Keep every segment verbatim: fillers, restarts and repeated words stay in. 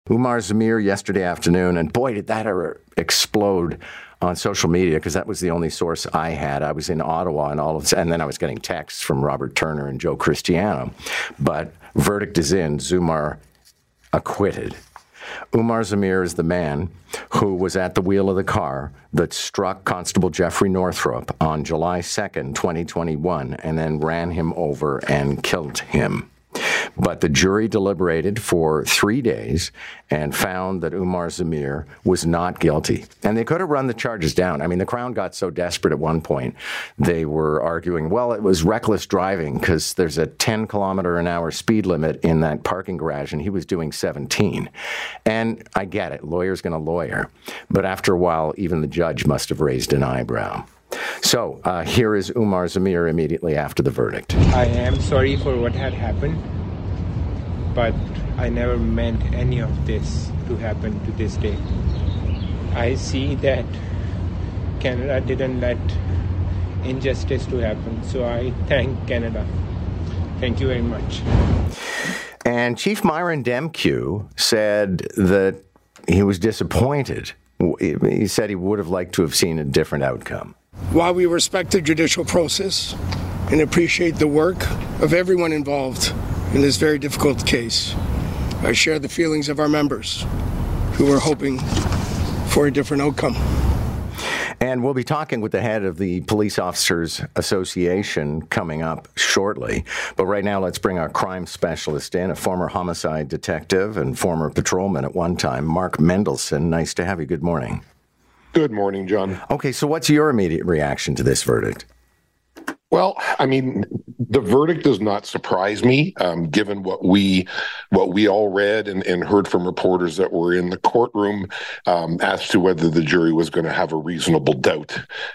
Umar Zamir yesterday afternoon, and boy, did that ever explode on social media, because that was the only source I had. I was in Ottawa, and all of, and then I was getting texts from Robert Turner and Joe Cristiano. But verdict is in, Zumar acquitted. Umar Zamir is the man who was at the wheel of the car that struck Constable Jeffrey Northrop on July second, twenty twenty-one, and then ran him over and killed him. But the jury deliberated for three days and found that Umar Zamir was not guilty. And they could have run the charges down. I mean, the Crown got so desperate at one point, they were arguing, well, it was reckless driving because there's a ten kilometer an hour speed limit in that parking garage, and he was doing seventeen. And I get it, lawyer's going to lawyer. But after a while, even the judge must have raised an eyebrow. So uh, here is Umar Zamir immediately after the verdict. I am sorry for what had happened, but I never meant any of this to happen to this day. I see that Canada didn't let injustice to happen, so I thank Canada. Thank you very much. And Chief Myron Demkiw said that he was disappointed. He said he would have liked to have seen a different outcome. While we respect the judicial process and appreciate the work of everyone involved in this very difficult case, I share the feelings of our members who are hoping for a different outcome. And we'll be talking with the head of the Police Officers Association coming up shortly. But right now, let's bring our crime specialist in, a former homicide detective and former patrolman at one time, Mark Mendelson. Nice to have you. Good morning. Good morning, John. Okay, so what's your immediate reaction to this verdict? Well, I mean, the verdict does not surprise me, um, given what we what we all read and, and heard from reporters that were in the courtroom um, as to whether the jury was going to have a reasonable doubt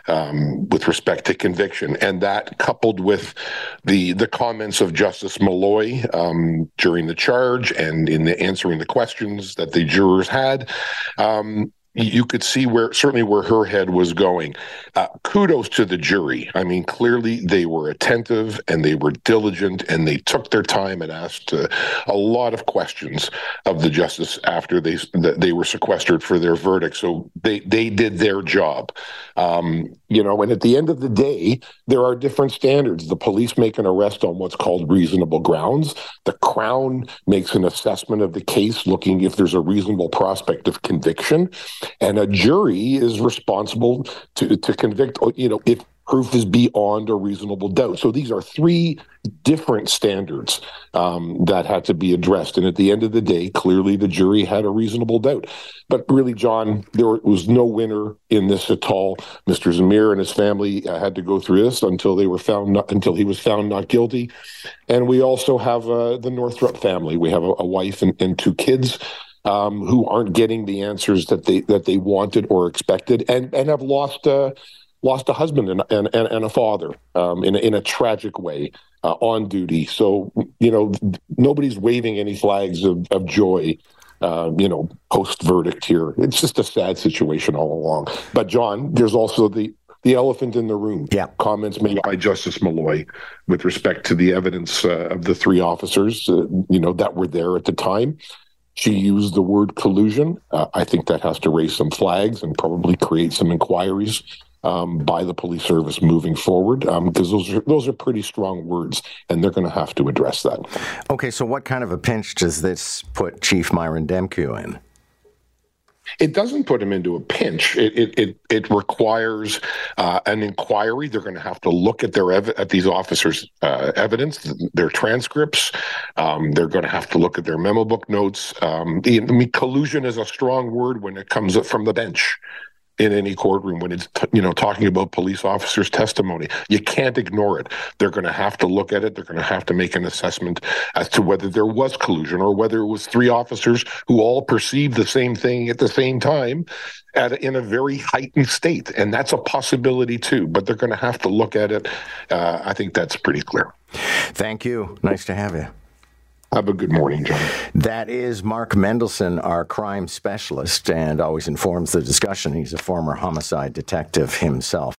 um, with respect to conviction. And that, coupled with the the comments of Justice Malloy um, during the charge and in the answering the questions that the jurors had, um, you could see where certainly where her head was going. Uh, kudos to the jury. I mean, clearly they were attentive and they were diligent and they took their time and asked uh, a lot of questions of the justice after they they were sequestered for their verdict. So they they did their job. Um, you know, and at the end of the day, there are different standards. The police make an arrest on what's called reasonable grounds. The Crown makes an assessment of the case, looking if there's a reasonable prospect of conviction. And a jury is responsible to, to convict, you know, if proof is beyond a reasonable doubt. So these are three different standards um, that had to be addressed. And at the end of the day, clearly the jury had a reasonable doubt. But really, John, there was no winner in this at all. Mister Zamir and his family uh, had to go through this until they were found not, until he was found not guilty. And we also have uh, the Northrop family. We have a, a wife and, and two kids. Um, who aren't getting the answers that they that they wanted or expected, and and have lost uh, lost a husband and and, and a father um, in a, in a tragic way uh, on duty. So you know nobody's waving any flags of, of joy. Uh, you know, post verdict here. It's just a sad situation all along. But John, there's also the the elephant in the room. Yeah. Comments made by Justice Malloy with respect to the evidence uh, of the three officers, uh, you know, that were there at the time. She used the word collusion. Uh, I think that has to raise some flags and probably create some inquiries um, by the police service moving forward, because um, those are those are pretty strong words, and they're going to have to address that. Okay, so what kind of a pinch does this put Chief Myron Demkiw in? It doesn't put him into a pinch. It it it, it requires uh, an inquiry. They're going to have to look at their ev- at these officers' uh, evidence, their transcripts. Um, they're going to have to look at their memo book notes. Um, I mean, collusion is a strong word when it comes from the bench in any courtroom when it's t- you know talking about police officers' testimony. You can't ignore it. They're going to have to look at it. They're going to have to make an assessment as to whether there was collusion or whether it was three officers who all perceived the same thing at the same time at a, in a very heightened state. And that's a possibility too, but they're going to have to look at it. Uh, I think that's pretty clear. Thank you. Nice to have you. Have a good morning, John. That is Mark Mendelson, our crime specialist, and always informs the discussion. He's a former homicide detective himself.